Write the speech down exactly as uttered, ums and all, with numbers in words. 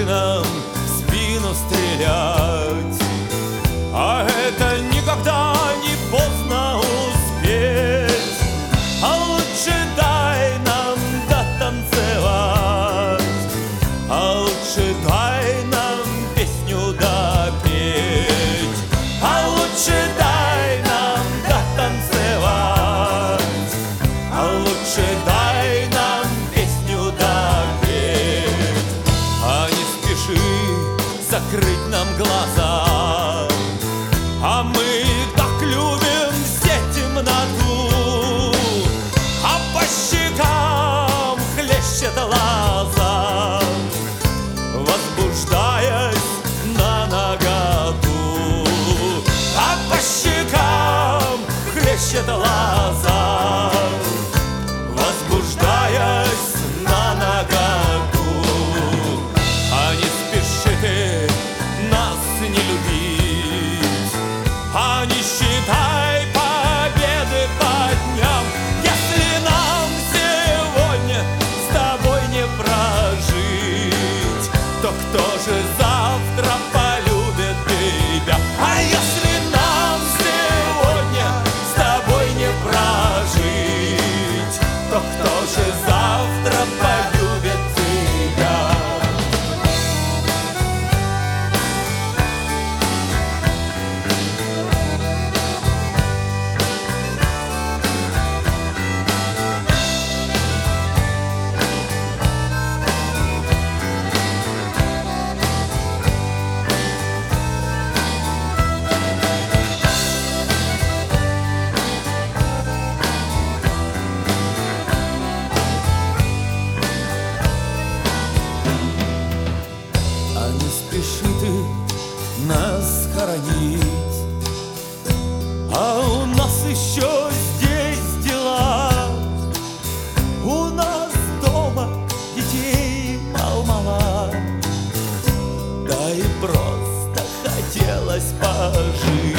нам в спину стрелять. А это никогда не поздно успеть. А лучше дай нам дотанцевать, а лучше дай нам песню допеть, а лучше дай нам дотанцевать, а лучше дай нам песню допеть. А не спеши закрыть нам глаза, а мы так любим все темноту, а по щекам хлещет лоза, возбуждаясь на наготу. А по щекам хлещет лоза, возбуждаясь на наготу. А не спеши ты нас не любить, а не считай победы по дням. Если нам сегодня с тобой не прожить, то кто же завтра полюбит тебя? А если нам сегодня с тобой не прожить, то кто же завтра полюбит тебя? А не спеши ты нас хоронить, а у нас еще здесь дела. У нас дома детей мало-мало, да и просто хотелось пожить.